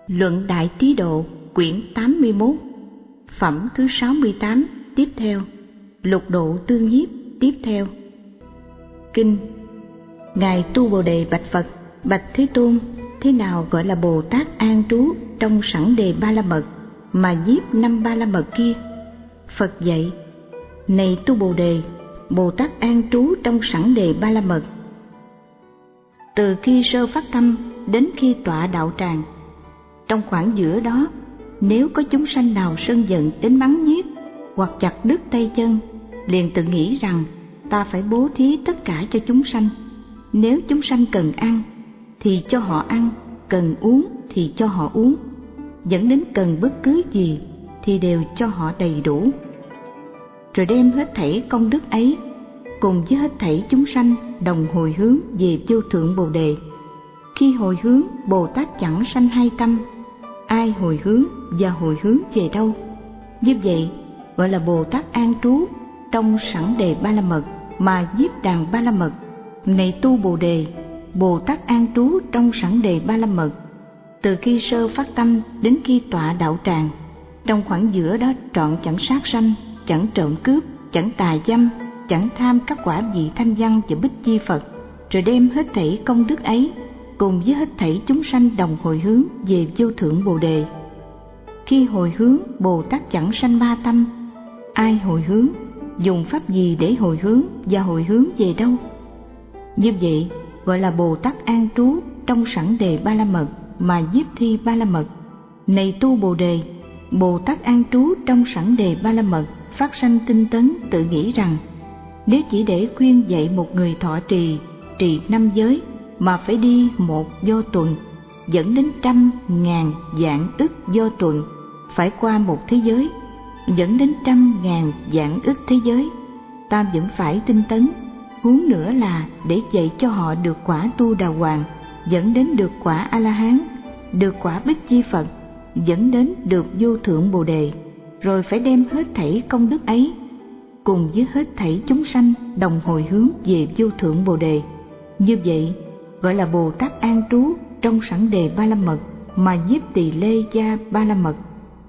Luận Đại Trí Độ, quyển 81, phẩm thứ 68, tiếp theo. Lục Độ Tương Nhiếp, tiếp theo. Kinh. Ngài Tu Bồ Đề bạch Phật: Bạch Thế Tôn, thế nào gọi là Bồ Tát an trú trong sẵn đề Ba La Mật mà nhiếp 5 Ba La Mật kia? Phật dạy: Này Tu Bồ Đề, Bồ Tát an trú trong sẵn đề Ba La Mật từ khi sơ phát tâm đến khi tọa đạo tràng. Trong khoảng giữa đó, nếu có chúng sanh nào sân giận đến bắn giết hoặc chặt đứt tay chân, liền tự nghĩ rằng ta phải bố thí tất cả cho chúng sanh. Nếu chúng sanh cần ăn thì cho họ ăn, cần uống thì cho họ uống, dẫn đến cần bất cứ gì thì đều cho họ đầy đủ. Rồi đem hết thảy công đức ấy cùng với hết thảy chúng sanh đồng hồi hướng về vô thượng Bồ Đề. Khi hồi hướng, Bồ Tát chẳng sanh hai tâm, ai hồi hướng và hồi hướng về đâu. Như vậy gọi là Bồ Tát an trú trong sẵn đề Ba La Mật mà nhiếp đàn Ba La Mật. Này Tu Bồ Đề, Bồ Tát an trú trong sẵn đề Ba La Mật từ khi sơ phát tâm đến khi tọa đạo tràng. Trong khoảng giữa đó trọn chẳng sát sanh, chẳng trộm cướp, chẳng tà dâm, chẳng tham các quả vị thanh văn và bích chi Phật. Rồi đem hết thảy công đức ấy cùng với hết thảy chúng sanh đồng hồi hướng về vô thượng Bồ Đề. Khi hồi hướng, Bồ Tát chẳng sanh ba tâm, ai hồi hướng, dùng pháp gì để hồi hướng và hồi hướng về đâu. Như vậy gọi là Bồ Tát an trú trong sẵn đề Ba La Mật mà nhiếp thi Ba La Mật. Này Tu Bồ Đề, Bồ Tát an trú trong sẵn đề Ba La Mật phát sanh tinh tấn, tự nghĩ rằng nếu chỉ để khuyên dạy một người thọ trì 5 giới mà phải đi một do tuần, dẫn đến 100.000 vạn ức do tuần, phải qua một thế giới, dẫn đến 100.000 vạn ức thế giới, ta vẫn phải tinh tấn. Huống nữa là để dạy cho họ được quả Tu Đà Hoàng, dẫn đến được quả A-la-hán, được quả Bích Chi Phật, dẫn đến được vô thượng Bồ Đề. Rồi phải đem hết thảy công đức ấy cùng với hết thảy chúng sanh đồng hồi hướng về vô thượng Bồ Đề. Như vậy gọi là Bồ Tát an trú trong sẵn đề Ba La Mật mà nhiếp tỳ lê gia Ba La Mật.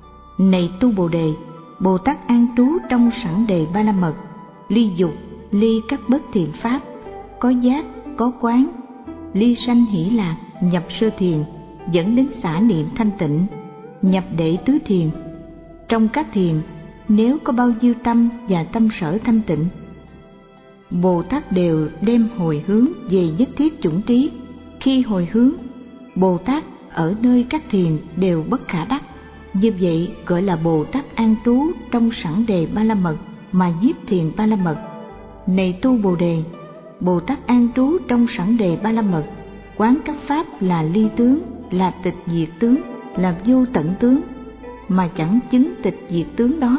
Này Tu Bồ Đề, Bồ Tát an trú trong sẵn đề Ba La Mật, ly dục, ly các bất thiện pháp, có giác, có quán, ly sanh hỷ lạc, nhập sơ thiền, dẫn đến xả niệm thanh tịnh, nhập đệ tứ thiền. Trong các thiền, nếu có bao nhiêu tâm và tâm sở thanh tịnh, Bồ Tát đều đem hồi hướng về nhất thiết chủng trí. Khi hồi hướng, Bồ Tát ở nơi các thiền đều bất khả đắc. Như vậy gọi là Bồ Tát an trú trong sẵn đề Ba La Mật mà nhiếp thiền Ba La Mật. Này Tu Bồ Đề, Bồ Tát an trú trong sẵn đề Ba La Mật, quán các pháp là ly tướng, là tịch diệt tướng, là vô tận tướng, mà chẳng chứng tịch diệt tướng đó,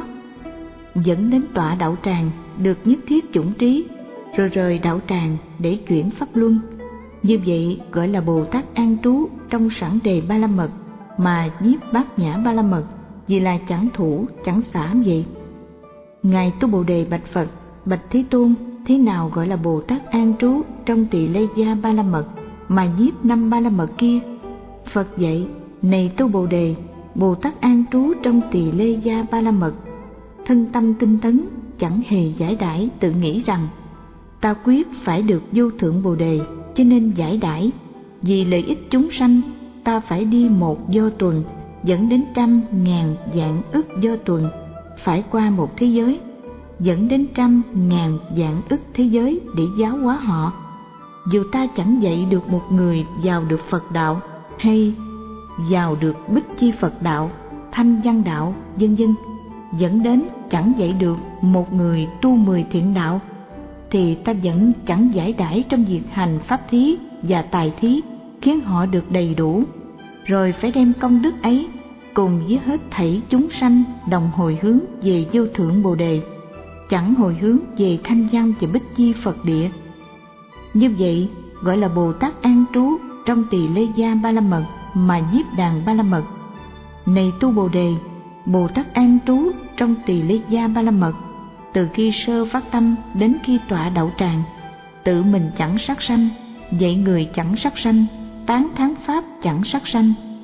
dẫn đến tọa đạo tràng được nhất thiết chủng trí, rồi rời đạo tràng để chuyển pháp luân. Như vậy gọi là Bồ Tát an trú trong sẵn đề Ba La Mật mà nhiếp bát nhã Ba La Mật, vì là chẳng thủ, chẳng xả vậy. Ngài Tu Bồ Đề bạch Phật: Bạch Thế Tôn, thế nào gọi là Bồ Tát an trú trong tỳ lê gia Ba La Mật mà nhiếp 5 Ba La Mật kia? Phật dạy: Này Tu Bồ Đề, Bồ Tát an trú trong tỳ lê gia Ba La Mật, thân tâm tinh tấn, chẳng hề giải đãi, tự nghĩ rằng ta quyết phải được vô thượng Bồ Đề, cho nên giải đãi. Vì lợi ích chúng sanh, ta phải đi một do tuần, dẫn đến 100.000 vạn ức do tuần, phải qua một thế giới, dẫn đến 100.000 vạn ức thế giới để giáo hóa họ. Dù ta chẳng dạy được một người vào được Phật đạo, hay vào được Bích Chi Phật đạo, Thanh Văn đạo, vân vân, dẫn đến chẳng dạy được một người tu 10 thiện đạo, thì ta vẫn chẳng giải đãi trong việc hành pháp thí và tài thí, khiến họ được đầy đủ. Rồi phải đem công đức ấy cùng với hết thảy chúng sanh đồng hồi hướng về vô thượng Bồ Đề, chẳng hồi hướng về Thanh Văn và Bích Chi Phật địa. Như vậy gọi là Bồ Tát an trú trong tỳ lê gia Ba La Mật mà nhiếp đàn Ba La Mật. Này Tu Bồ Đề, Bồ Tát an trú trong tỳ lê gia Ba La Mật từ khi sơ phát tâm đến khi tọa đạo tràng, tự mình chẳng sát sanh, dạy người chẳng sát sanh, tán thán pháp chẳng sát sanh,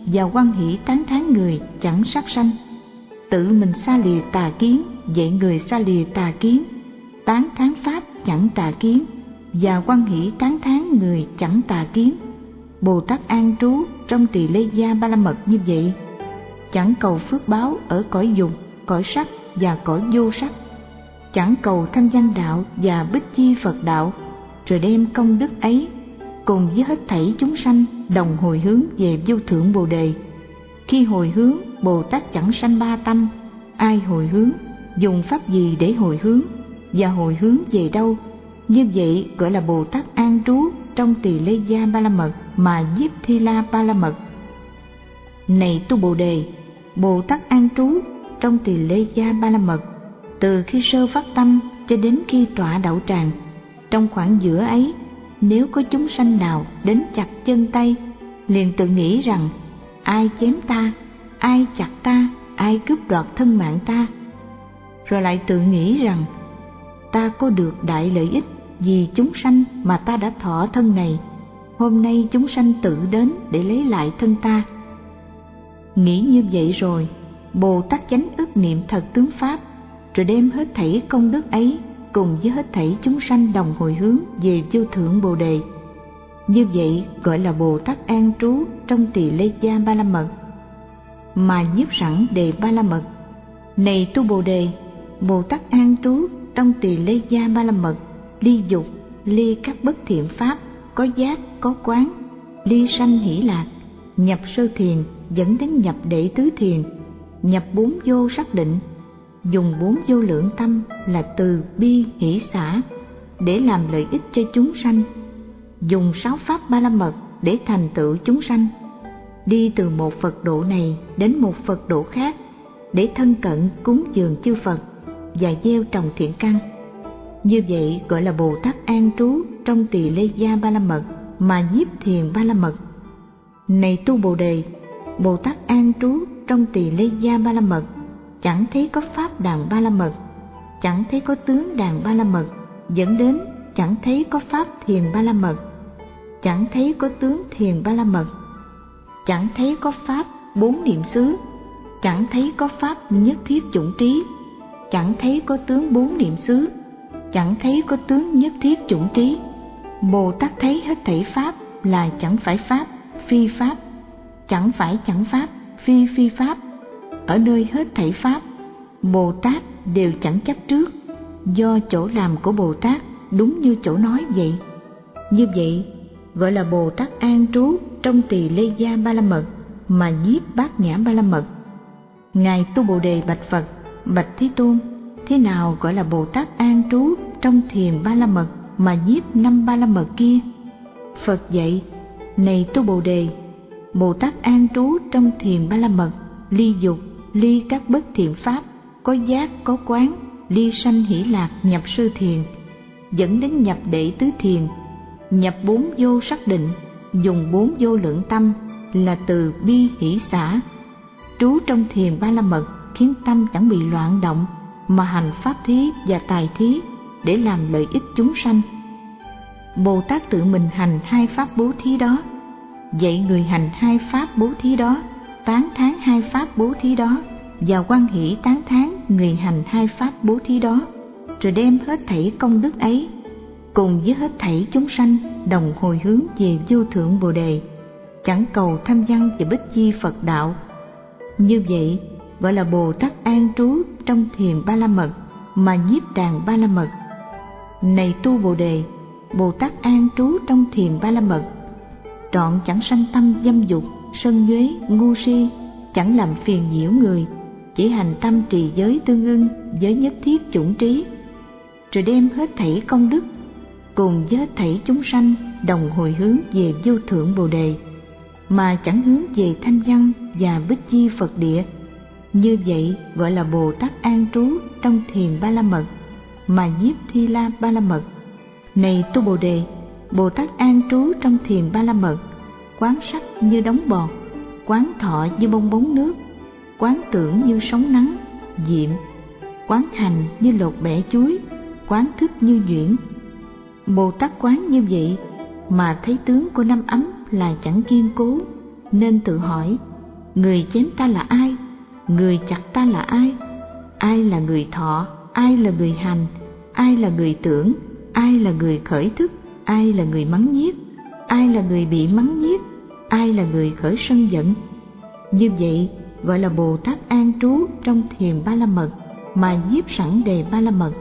và hoan hỷ tán thán người chẳng sát sanh. Tự mình xa lìa tà kiến, dạy người xa lìa tà kiến, tán thán pháp chẳng tà kiến, và hoan hỷ tán thán người chẳng tà kiến. Bồ Tát an trú trong Tỳ Lê Gia Ba La Mật như vậy, chẳng cầu phước báo ở cõi dục, cõi sắc và cõi vô sắc, chẳng cầu thanh văn đạo và bích chi Phật đạo, rồi đem công đức ấy cùng với hết thảy chúng sanh đồng hồi hướng về vô thượng Bồ Đề. Khi hồi hướng, Bồ Tát chẳng sanh ba tâm. Ai hồi hướng, dùng pháp gì để hồi hướng, và hồi hướng về đâu? Như vậy gọi là Bồ Tát an trú trong Tỳ Lê Gia Ba La Mật mà nhiếp Thi La Ba La Mật. Này tu Bồ Đề, Bồ Tát an trú trong Tỳ Lê Gia Ba La Mật từ khi sơ phát tâm cho đến khi tọa đậu tràng. Trong khoảng giữa ấy, nếu có chúng sanh nào đến chặt chân tay, liền tự nghĩ rằng ai chém ta, ai chặt ta, ai cướp đoạt thân mạng ta, rồi lại tự nghĩ rằng ta có được đại lợi ích vì chúng sanh mà ta đã thọ thân này, hôm nay chúng sanh tự đến để lấy lại thân ta. Nghĩ như vậy rồi, Bồ Tát chánh ức niệm thật tướng pháp, rồi đem hết thảy công đức ấy cùng với hết thảy chúng sanh đồng hồi hướng về vô thượng Bồ Đề. Như vậy gọi là Bồ Tát an trú trong Tỳ Lê Gia Ba La Mật mà nhiếp sẵn đề Ba La Mật. Này tu Bồ Đề, Bồ Tát an trú trong Tỳ Lê Gia Ba La Mật, ly dục, ly các bất thiện pháp, có giác, có quán, ly sanh hỷ lạc, nhập sơ thiền dẫn đến nhập đệ tứ thiền, nhập bốn vô xác định, dùng bốn vô lượng tâm là từ bi hỷ xả để làm lợi ích cho chúng sanh, dùng sáu pháp Ba La Mật để thành tựu chúng sanh, đi từ một Phật độ này đến một Phật độ khác để thân cận cúng dường chư Phật và gieo trồng thiện căn. Như vậy gọi là Bồ Tát an trú trong Tỳ Lê Gia Ba La Mật mà nhiếp thiền Ba La Mật. Này tu Bồ Đề, Bồ Tát an trú trong Tỳ Lê Gia Ba La Mật, chẳng thấy có pháp đàn Ba La Mật, chẳng thấy có tướng đàn Ba La Mật, dẫn đến chẳng thấy có pháp thiền Ba La Mật, chẳng thấy có tướng thiền Ba La Mật, chẳng thấy có pháp bốn niệm xứ, chẳng thấy có pháp nhất thiết chủng trí, chẳng thấy có tướng bốn niệm xứ, chẳng thấy có tướng nhất thiết chủng trí. Bồ Tát thấy hết thảy pháp là chẳng phải pháp, phi pháp, chẳng phải chẳng pháp, phi phi pháp. Ở nơi hết thảy pháp, Bồ Tát đều chẳng chấp trước, do chỗ làm của Bồ Tát đúng như chỗ nói vậy. Như vậy gọi là Bồ Tát an trú trong Tỳ Lê Gia Ba La Mật mà nhiếp Bát Nhã Ba La Mật. Ngài tu Bồ Đề bạch Phật: Bạch Thế Tôn, thế nào gọi là Bồ Tát an trú trong thiền Ba La Mật mà nhiếp năm Ba La Mật kia? Phật dạy: Này tu Bồ Đề, Bồ Tát an trú trong thiền Ba La Mật, ly dục, ly các bất thiện pháp, có giác, có quán, ly sanh hỷ lạc, nhập sơ thiền, dẫn đến nhập đệ tứ thiền, nhập bốn vô xác định, dùng bốn vô lượng tâm là từ bi hỷ xả, trú trong thiền Ba La Mật khiến tâm chẳng bị loạn động, mà hành pháp thí và tài thí để làm lợi ích chúng sanh. Bồ Tát tự mình hành hai pháp bố thí đó, dạy người hành hai pháp bố thí đó, tán thán hai pháp bố thí đó và hoan hỷ tán thán người hành hai pháp bố thí đó, rồi đem hết thảy công đức ấy cùng với hết thảy chúng sanh đồng hồi hướng về vô thượng Bồ Đề, chẳng cầu tham văn và bích chi Phật đạo. Như vậy gọi là Bồ Tát an trú trong thiền Ba La Mật mà nhiếp đàn Ba La Mật. Này tu Bồ Đề, Bồ Tát an trú trong thiền Ba La Mật, trọn chẳng sanh tâm dâm dục, sân nhuế, ngu si, chẳng làm phiền nhiễu người, chỉ hành tâm trì giới tương ưng với nhất thiết chủng trí, rồi đem hết thảy công đức cùng với hết thảy chúng sanh đồng hồi hướng về vô thượng Bồ Đề, mà chẳng hướng về thanh văn và bích chi Phật địa. Như vậy gọi là Bồ Tát an trú trong thiền Ba La Mật mà nhiếp Thi La Ba La Mật. Này tu Bồ Đề, Bồ Tát an trú trong thiền Ba La Mật, quán sắc như đống bọt, quán thọ như bong bóng nước, quán tưởng như sóng nắng, diệm, quán hành như lột bẻ chuối, quán thức như nhuyễn. Bồ Tát quán như vậy mà thấy tướng của năm ấm là chẳng kiên cố, nên tự hỏi: Người chém ta là ai? Người chặt ta là ai? Ai là người thọ? Ai là người hành? Ai là người tưởng? Ai là người khởi thức? Ai là người mắng nhiếc? Ai là người bị mắng nhiếc? Ai là người khởi sân giận? Như vậy gọi là Bồ Tát an trú trong thiền Ba La Mật mà nhiếp sẵn đề Ba La Mật.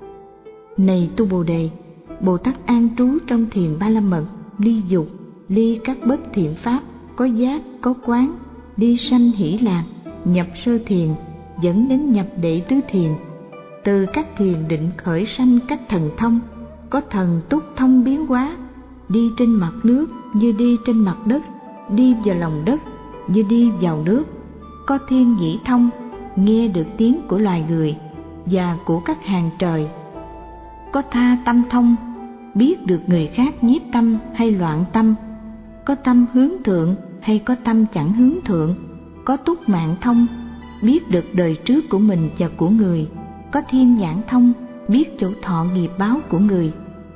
Này tu Bồ Đề, Bồ Tát an trú trong thiền Ba La Mật, ly dục, ly các bất thiện pháp, có giác, có quán, đi sanh hỷ lạc, nhập sơ thiền, dẫn đến nhập đệ tứ thiền. Từ các thiền định khởi sanh các thần thông, có thần túc thông biến hóa, đi trên mặt nước như đi trên mặt đất, đi vào lòng đất như đi vào nước, có thiên nhĩ thông, nghe được tiếng của loài người và của các hàng trời, có tha tâm thông, biết được người khác nhiếp tâm hay loạn tâm, có tâm hướng thượng hay có tâm chẳng hướng thượng, có túc mạng thông, biết được đời trước của mình và của người, có thiên nhãn thông, biết chỗ thọ nghiệp báo của người.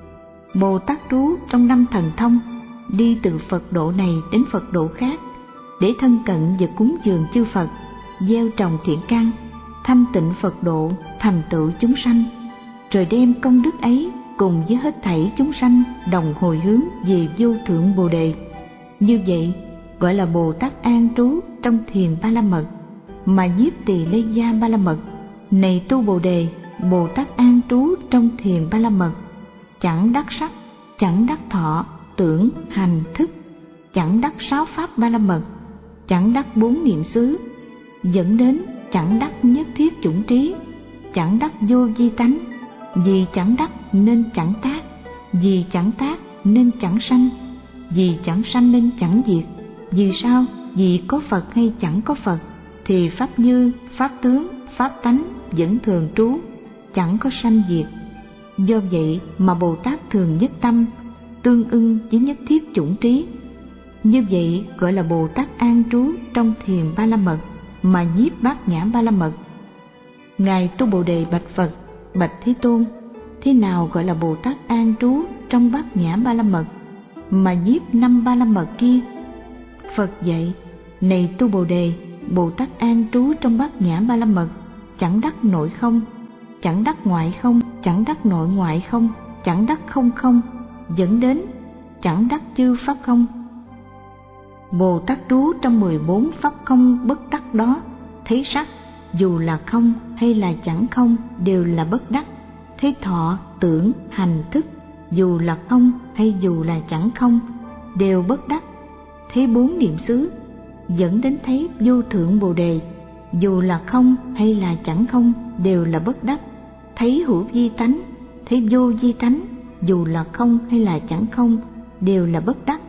Bồ Tát trú trong năm thần thông, đi từ Phật độ này đến Phật độ khác, để thân cận và cúng dường chư Phật, gieo trồng thiện căn, thanh tịnh Phật độ, thành tựu chúng sanh, rồi đem công đức ấy cùng với hết thảy chúng sanh đồng hồi hướng về vô thượng Bồ Đề. Như vậy gọi là Bồ Tát an trú trong thiền Ba La Mật mà nhiếp tỳ lê gia Ba La Mật. Này tu Bồ Đề, Bồ Tát an trú trong thiền Ba La Mật, chẳng đắc sắc, chẳng đắc thọ, tưởng, hành, thức, chẳng đắc sáu pháp Ba La Mật, chẳng đắc bốn niệm xứ, dẫn đến chẳng đắc nhất thiết chủng trí, chẳng đắc vô vi tánh. Vì chẳng đắc nên chẳng tác, vì chẳng tác nên chẳng sanh, vì chẳng sanh nên chẳng diệt. Vì sao? Vì có Phật hay chẳng có Phật thì pháp như, pháp tướng, pháp tánh vẫn thường trú, chẳng có sanh diệt. Do vậy mà Bồ Tát thường nhất tâm, tương ưng với nhất thiết chủng trí. Như vậy gọi là Bồ Tát an trú trong thiền Ba La Mật mà nhiếp bát nhã Ba La Mật. Ngài tu Bồ Đề bạch Phật: Bạch Thế Tôn, thế nào gọi là Bồ Tát an trú trong bát nhã Ba La Mật mà nhiếp năm Ba La Mật kia? Phật dạy: Này tu Bồ Đề, Bồ Tát an trú trong bát nhã Ba La Mật, chẳng đắc nội không, chẳng đắc ngoại không, chẳng đắc nội ngoại không, chẳng đắc không không, dẫn đến chẳng đắc chư pháp không. Bồ Tát trú trong 14 pháp không bất đắc đó, thấy sắc dù là không hay là chẳng không đều là bất đắc, thấy thọ, tưởng, hành, thức dù là không hay dù là chẳng không đều bất đắc, thấy bốn niệm xứ dẫn đến thấy vô thượng Bồ Đề dù là không hay là chẳng không đều là bất đắc, thấy hữu vi tánh, thấy vô vi tánh dù là không hay là chẳng không đều là bất đắc.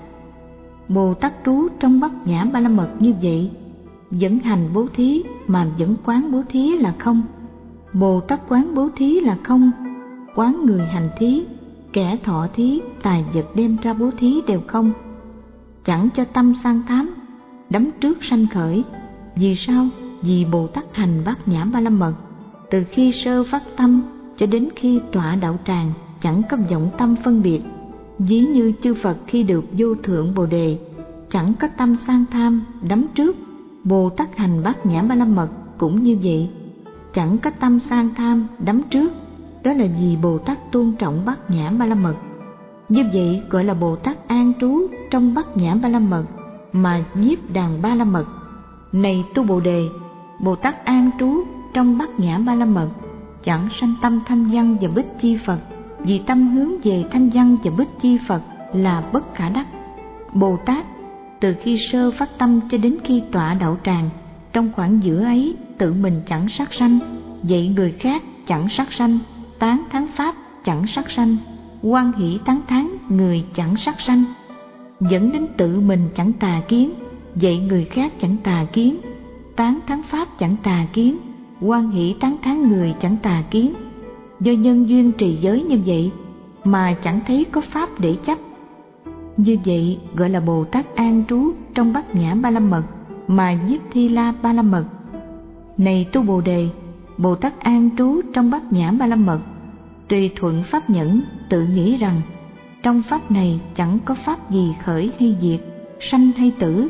Bồ Tát trú trong bát nhã Ba La Mật như vậy, vẫn hành bố thí mà vẫn quán bố thí là không. Bồ Tát quán bố thí là không, quán người hành thí, kẻ thọ thí, tài vật đem ra bố thí đều không, chẳng cho tâm sang thám, đắm trước sanh khởi. Vì sao? Vì Bồ Tát hành bát nhã Ba La Mật, từ khi sơ phát tâm cho đến khi tọa đạo tràng chẳng có vọng tâm phân biệt. Ví như chư Phật khi được vô thượng Bồ Đề, chẳng có tâm sang tham, đắm trước. Bồ Tát hành bát nhã Ba La Mật cũng như vậy, chẳng có tâm sang tham, đắm trước. Đó là vì Bồ Tát tôn trọng bát nhã Ba La Mật. Như vậy gọi là Bồ Tát an trú trong bát nhã Ba La Mật mà nhiếp đàn Ba La Mật. Này tu Bồ Đề, Bồ Tát an trú trong bát nhã Ba La Mật, chẳng sanh tâm thanh văn và bích chi Phật, vì tâm hướng về thanh văn và bích chi Phật là bất khả đắc. Bồ Tát từ khi sơ phát tâm cho đến khi tọa đạo tràng, trong khoảng giữa ấy tự mình chẳng sát sanh, dạy người khác chẳng sát sanh, tán thán pháp chẳng sát sanh, hoan hỷ tán thán người chẳng sát sanh, dẫn đến tự mình chẳng tà kiến, dạy người khác chẳng tà kiến, tán thán pháp chẳng tà kiến, hoan hỷ tán thán người chẳng tà kiến. Do nhân duyên trì giới như vậy mà chẳng thấy có pháp để chấp. Như vậy gọi là Bồ Tát an trú trong bát nhã Ba La Mật mà nhiếp Thi La Ba La Mật. Này tu Bồ Đề, Bồ Tát an trú trong bát nhã Ba La Mật, tùy thuận pháp nhẫn, tự nghĩ rằng trong pháp này chẳng có pháp gì khởi hay diệt, sanh hay tử,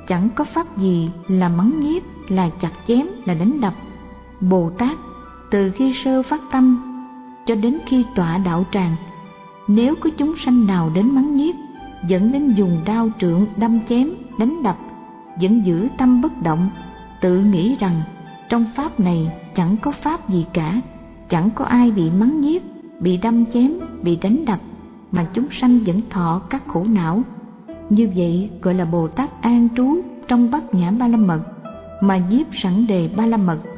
chẳng có pháp gì là mắng nhiếc, là chặt chém, là đánh đập. Bồ Tát từ khi sơ phát tâm cho đến khi tọa đạo tràng, nếu có chúng sanh nào đến mắng nhiếc, dẫn đến dùng đao trượng đâm chém, đánh đập, vẫn giữ tâm bất động, tự nghĩ rằng trong pháp này chẳng có pháp gì cả, chẳng có ai bị mắng nhiếc, bị đâm chém, bị đánh đập, mà chúng sanh vẫn thọ các khổ não. Như vậy gọi là Bồ Tát an trú trong Bát Nhã Ba La Mật, mà nhiếp sẵn đề Ba La Mật.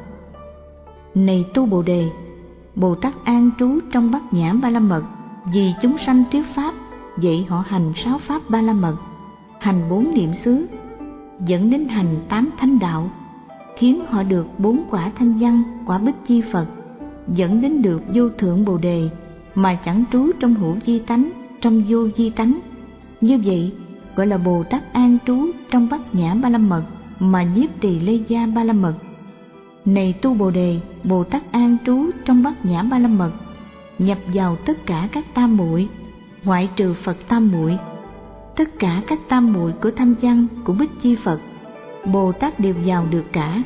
Này tu Bồ Đề, Bồ Tát an trú trong Bát Nhã Ba La Mật vì chúng sanh thuyết pháp, vậy họ hành 6 pháp Ba La Mật, hành 4 niệm xứ, dẫn đến hành 8 thánh đạo, khiến họ được 4 quả thanh văn, quả Bích Chi Phật, dẫn đến được vô thượng Bồ Đề, mà chẳng trú trong hữu vi tánh, trong vô vi tánh. Như vậy gọi là Bồ Tát an trú trong Bát Nhã Ba La Mật, mà nhiếp trì Lê Gia Ba La Mật. Này tu Bồ Đề, Bồ Tát an trú trong Bát Nhã Ba La Mật, nhập vào tất cả các tam muội, ngoại trừ Phật tam muội. Tất cả các tam muội của thanh văn, của Bích Chi Phật, Bồ Tát đều vào được cả.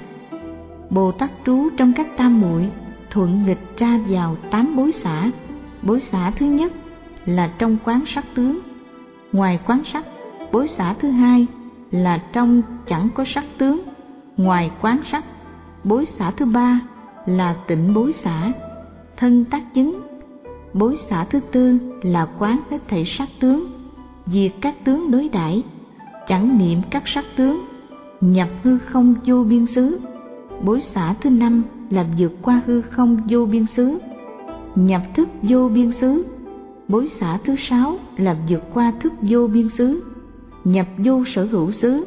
Bồ Tát trú trong các tam muội, thuận nghịch ra vào 8 bối xả. Bối xả thứ nhất là trong quán sắc tướng, ngoài quán sắc. Bối xả thứ hai là trong chẳng có sắc tướng, ngoài quán sắc. Bối xả thứ ba là tịnh bối xả, thân tác chứng. Bối xả thứ tư là quán hết thảy sắc tướng, diệt các tướng đối đãi, chẳng niệm các sắc tướng, nhập hư không vô biên xứ. Bối xả thứ năm là vượt qua hư không vô biên xứ, nhập thức vô biên xứ. Bối xả thứ sáu là vượt qua thức vô biên xứ, nhập vô sở hữu xứ.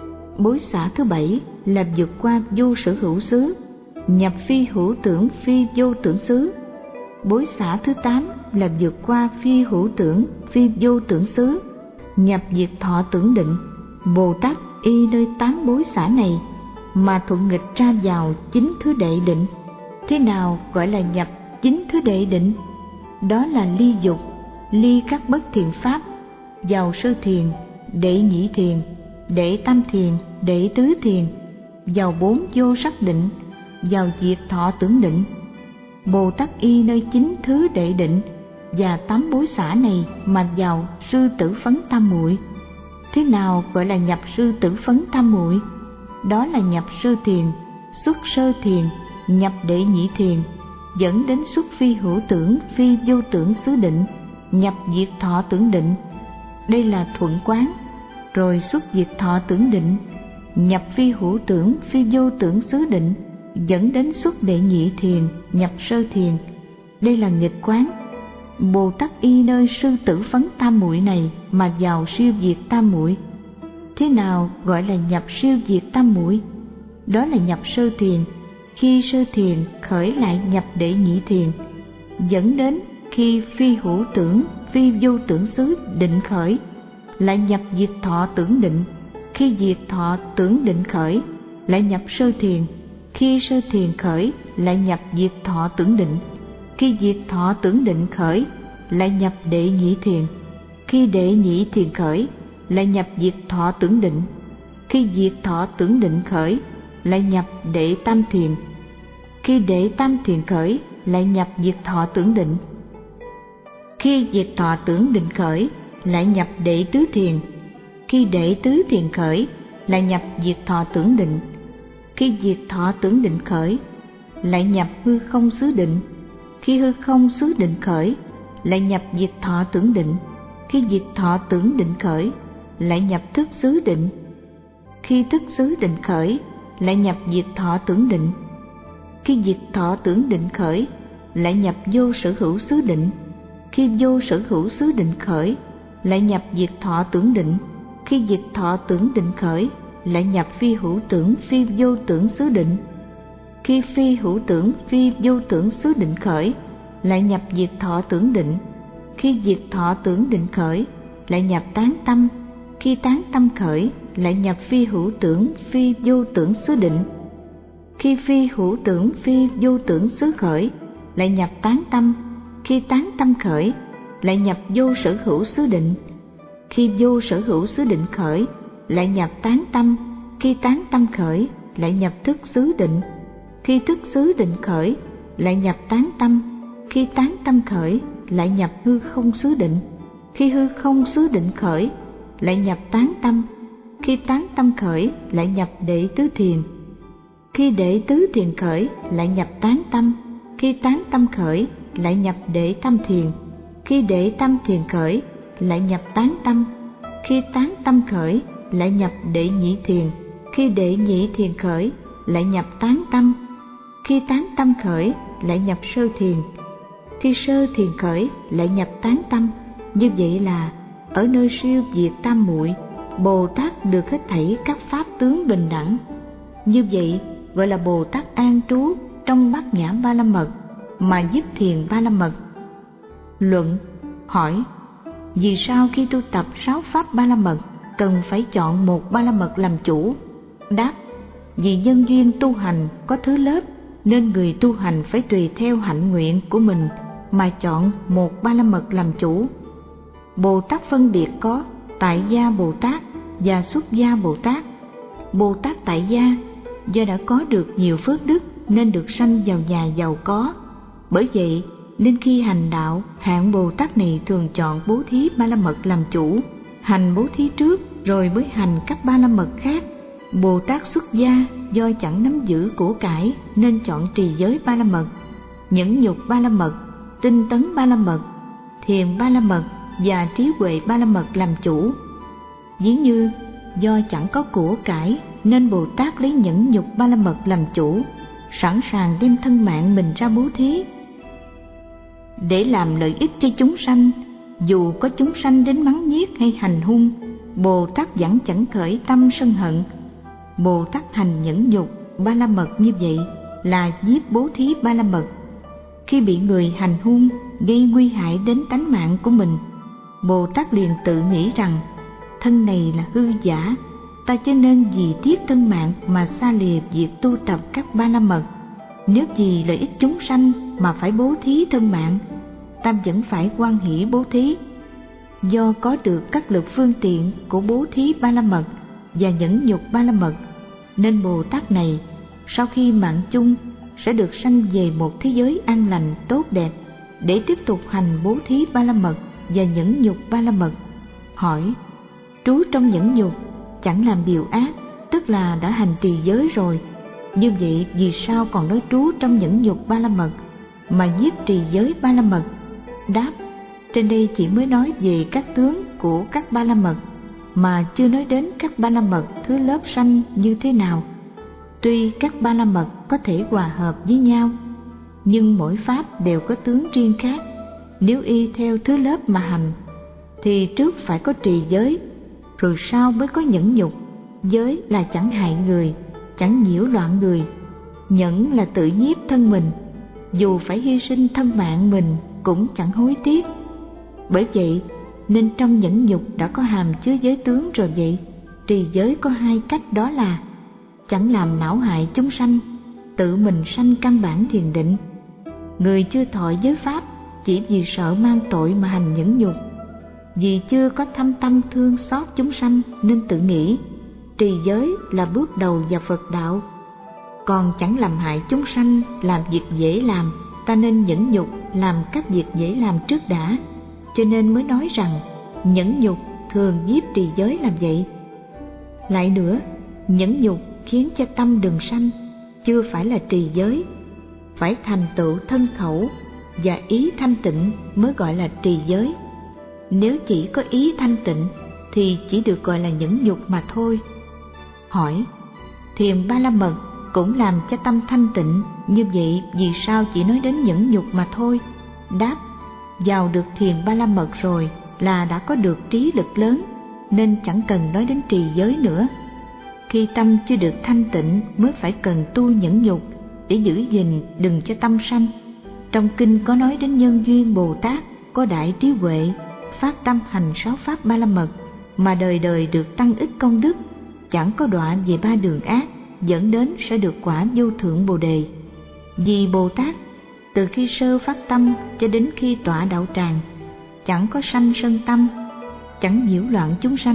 Bối xả thứ bảy là vượt qua vô sở hữu xứ, nhập phi hữu tưởng phi vô tưởng xứ. Bối xả thứ 8 là vượt qua phi hữu tưởng phi vô tưởng xứ, nhập diệt thọ tưởng định. Bồ Tát y nơi 8 bối xả này mà thuận nghịch ra vào 9 thứ đệ định. Thế nào gọi là nhập 9 thứ đệ định? Đó là ly dục, ly các bất thiện pháp, vào sơ thiền, đệ nhị thiền, đệ tam thiền, đệ tứ thiền, vào 4 vô sắc định, vào diệt thọ tưởng định. Bồ Tát y nơi 9 thứ đệ định và 8 bối xả này mà vào sư tử phấn tam muội. Thế nào gọi là nhập sư tử phấn tam muội? Đó là nhập sơ thiền, xuất sơ thiền, nhập đệ nhị thiền, dẫn đến xuất phi hữu tưởng phi vô tưởng xứ định, nhập diệt thọ tưởng định. Đây là thuận quán. Rồi xuất diệt thọ tưởng định, nhập phi hữu tưởng phi vô tưởng xứ định, dẫn đến xuất đệ nhị thiền, nhập sơ thiền. Đây là nghịch quán. Bồ Tát y nơi sư tử phấn tam muội này mà vào siêu diệt tam muội. Thế nào gọi là nhập siêu diệt tam muội? Đó là nhập sơ thiền, khi sơ thiền khởi lại nhập đệ nhị thiền, dẫn đến khi phi hữu tưởng phi vô tưởng xứ định khởi lại nhập diệt thọ tưởng định, khi diệt thọ tưởng định khởi lại nhập sơ thiền, khi sơ thiền khởi lại nhập diệt thọ tưởng định, khi diệt thọ tưởng định khởi lại nhập đệ nhị thiền, khi đệ nhị thiền khởi lại nhập diệt thọ tưởng định, khi diệt thọ tưởng định khởi lại nhập đệ tam thiền, khi đệ tam thiền khởi lại nhập diệt thọ tưởng định, khi diệt thọ tưởng định khởi lại nhập đệ tứ thiền, khi đệ tứ thiền khởi lại nhập diệt thọ tưởng định, khi diệt thọ tưởng định khởi lại nhập hư không xứ định, khi hư không xứ định khởi lại nhập diệt thọ tưởng định, khi diệt thọ tưởng định khởi lại nhập thức xứ định, khi thức xứ định khởi lại nhập diệt thọ tưởng định, khi diệt thọ tưởng định khởi lại nhập vô sở hữu xứ định, khi vô sở hữu xứ định khởi lại nhập diệt thọ tưởng định, khi diệt thọ tưởng định khởi lại nhập phi hữu tưởng phi vô tưởng xứ định, khi phi hữu tưởng phi vô tưởng xứ định khởi lại nhập diệt thọ tưởng định, khi diệt thọ tưởng định khởi lại nhập tán tâm, khi tán tâm khởi lại nhập phi hữu tưởng phi vô tưởng xứ định, khi phi hữu tưởng phi vô tưởng xứ khởi lại nhập tán tâm, khi tán tâm khởi lại nhập vô sở hữu xứ định, khi vô sở hữu xứ định khởi lại nhập tán tâm, khi tán tâm khởi lại nhập thức xứ định, khi thức xứ định khởi lại nhập tán tâm, khi tán tâm khởi lại nhập hư không xứ định, khi hư không xứ định khởi lại nhập tán tâm, khi tán tâm khởi lại nhập đệ tứ thiền, khi đệ tứ thiền khởi lại nhập tán tâm, khi tán tâm khởi lại nhập đệ tam thiền, khi đệ tam thiền khởi lại nhập tán tâm, khi tán tâm khởi lại nhập đệ nhị thiền, khi đệ nhị thiền khởi lại nhập tán tâm, khi tán tâm khởi lại nhập sơ thiền, khi sơ thiền khởi lại nhập tán tâm. Như vậy là ở nơi siêu diệt tam muội, Bồ Tát được hết thảy các pháp tướng bình đẳng. Như vậy gọi là Bồ Tát an trú trong bát nhã ba la mật mà giúp thiền ba la mật. Luận: hỏi, vì sao khi tu tập 6 pháp ba la mật cần phải chọn một ba la mật làm chủ? Đáp: vì nhân duyên tu hành có thứ lớp, nên người tu hành phải tùy theo hạnh nguyện của mình mà chọn một ba la mật làm chủ. Bồ Tát phân biệt có tại gia Bồ Tát và xuất gia Bồ Tát. Bồ Tát tại gia do đã có được nhiều phước đức nên được sanh vào nhà giàu có. Bởi vậy nên khi hành đạo, hạng Bồ Tát này thường chọn bố thí ba la mật làm chủ, hành bố thí trước rồi mới hành các ba la mật khác. Bồ Tát xuất gia do chẳng nắm giữ của cải nên chọn trì giới ba la mật, nhẫn nhục ba la mật, tinh tấn ba la mật, thiền ba la mật và trí huệ ba la mật làm chủ. Ví như do chẳng có của cải nên Bồ Tát lấy nhẫn nhục ba la mật làm chủ, sẵn sàng đem thân mạng mình ra bố thí để làm lợi ích cho chúng sanh. Dù có chúng sanh đến mắng nhiếc hay hành hung, Bồ Tát vẫn chẳng khởi tâm sân hận. Bồ Tát hành nhẫn nhục ba la mật như vậy là giết bố thí ba la mật. Khi bị người hành hung gây nguy hại đến tánh mạng của mình, Bồ Tát liền tự nghĩ rằng thân này là hư giả, ta cho nên vì tiếc thân mạng mà xa lìa việc tu tập các ba la mật. Nếu vì lợi ích chúng sanh mà phải bố thí thân mạng, ta vẫn phải hoan hỷ bố thí. Do có được các lực phương tiện của bố thí ba la mật và nhẫn nhục ba la mật, nên Bồ Tát này sau khi mạng chung sẽ được sanh về một thế giới an lành tốt đẹp để tiếp tục hành bố thí ba la mật và nhẫn nhục ba la mật. Hỏi: trú trong nhẫn nhục chẳng làm điều ác, tức là đã hành trì giới rồi. Như vậy vì sao còn nói trú trong nhẫn nhục ba la mật mà giết trì giới ba la mật? Đáp: trên đây chỉ mới nói về các tướng của các ba la mật mà chưa nói đến các ba la mật thứ lớp sanh như thế nào. Tuy các ba la mật có thể hòa hợp với nhau, nhưng mỗi pháp đều có tướng riêng khác. Nếu y theo thứ lớp mà hành thì trước phải có trì giới, rồi sau mới có nhẫn nhục. Giới là chẳng hại người, chẳng nhiễu loạn người. Nhẫn là tự nhiếp thân mình, dù phải hy sinh thân mạng mình cũng chẳng hối tiếc. Bởi vậy nên trong nhẫn nhục đã có hàm chứa giới tướng rồi vậy. Trì giới có hai cách, đó là chẳng làm não hại chúng sanh, tự mình sanh căn bản thiền định. Người chưa thọ giới pháp chỉ vì sợ mang tội mà hành nhẫn nhục, vì chưa có thâm tâm thương xót chúng sanh nên tự nghĩ trì giới là bước đầu vào Phật đạo. Còn chẳng làm hại chúng sanh, làm việc dễ làm, ta nên nhẫn nhục làm các việc dễ làm trước đã. Cho nên mới nói rằng nhẫn nhục thường giết trì giới làm vậy. Lại nữa, nhẫn nhục khiến cho tâm đừng sanh, chưa phải là trì giới. Phải thành tựu thân khẩu và ý thanh tịnh mới gọi là trì giới. Nếu chỉ có ý thanh tịnh thì chỉ được gọi là nhẫn nhục mà thôi. Hỏi: thiền ba la mật cũng làm cho tâm thanh tịnh, như vậy vì sao chỉ nói đến nhẫn nhục mà thôi? Đáp: vào được thiền ba la mật rồi là đã có được trí lực lớn, nên chẳng cần nói đến trì giới nữa. Khi tâm chưa được thanh tịnh mới phải cần tu nhẫn nhục để giữ gìn đừng cho tâm sanh. Trong kinh có nói đến nhân duyên Bồ Tát có đại trí huệ, phát tâm hành 6 pháp ba la mật mà đời đời được tăng ích công đức, chẳng có đọa về 3 đường ác, dẫn đến sẽ được quả vô thượng Bồ đề. Vì Bồ Tát từ khi sơ phát tâm cho đến khi tọa đạo tràng chẳng có sanh sân tâm, chẳng nhiễu loạn chúng sanh,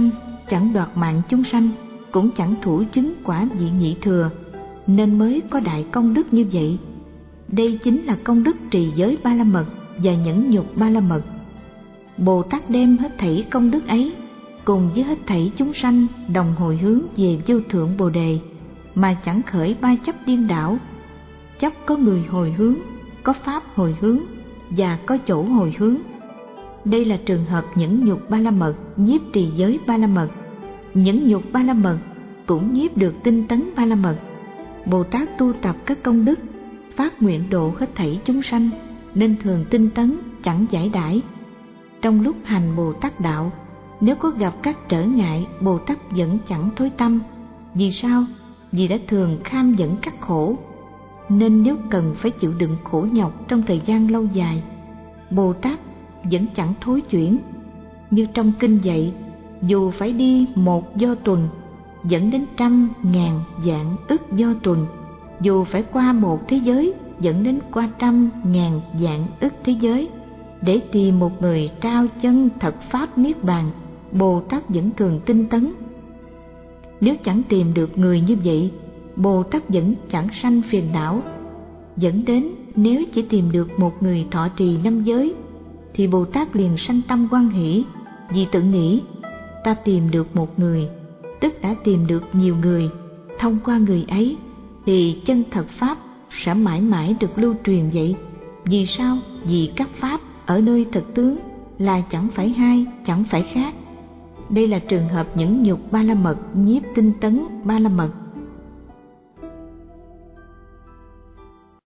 chẳng đoạt mạng chúng sanh, cũng chẳng thủ chứng quả vị nhị thừa, nên mới có đại công đức như vậy. Đây chính là công đức trì giới ba la mật và nhẫn nhục ba la mật. Bồ Tát đem hết thảy công đức ấy cùng với hết thảy chúng sanh đồng hồi hướng về vô thượng Bồ Đề, mà chẳng khởi ba chấp điên đảo. Chấp có người hồi hướng, có pháp hồi hướng và có chỗ hồi hướng. Đây là trường hợp nhẫn nhục ba la mật nhiếp trì giới ba la mật. Nhẫn nhục ba la mật cũng nhiếp được tinh tấn ba la mật. Bồ Tát tu tập các công đức, phát nguyện độ hết thảy chúng sanh, nên thường tinh tấn, chẳng giải đãi. Trong lúc hành Bồ Tát đạo, nếu có gặp các trở ngại, Bồ Tát vẫn chẳng thối tâm. Vì sao? Vì đã thường kham nhẫn các khổ, nên nếu cần phải chịu đựng khổ nhọc trong thời gian lâu dài, Bồ Tát vẫn chẳng thối chuyển. Như trong kinh dạy, dù phải đi 1 do tuần dẫn đến 100, 1000, vạn, ức do tuần, dù phải qua 1 thế giới dẫn đến qua 100, 1000, vạn, ức thế giới, để tìm một người trao chân thật pháp niết bàn, Bồ Tát vẫn thường tinh tấn. Nếu chẳng tìm được người như vậy, Bồ Tát vẫn chẳng sanh phiền não. Dẫn đến nếu chỉ tìm được một người thọ trì 5 giới, thì Bồ Tát liền sanh tâm hoan hỷ, vì tự nghĩ ta tìm được một người, tức đã tìm được nhiều người. Thông qua người ấy thì chân thật pháp sẽ mãi mãi được lưu truyền vậy. Vì sao? Vì các pháp ở nơi thực tướng là chẳng phải hai, chẳng phải khác. Đây là trường hợp nhẫn nhục ba la mật nhiếp tinh tấn ba la mật.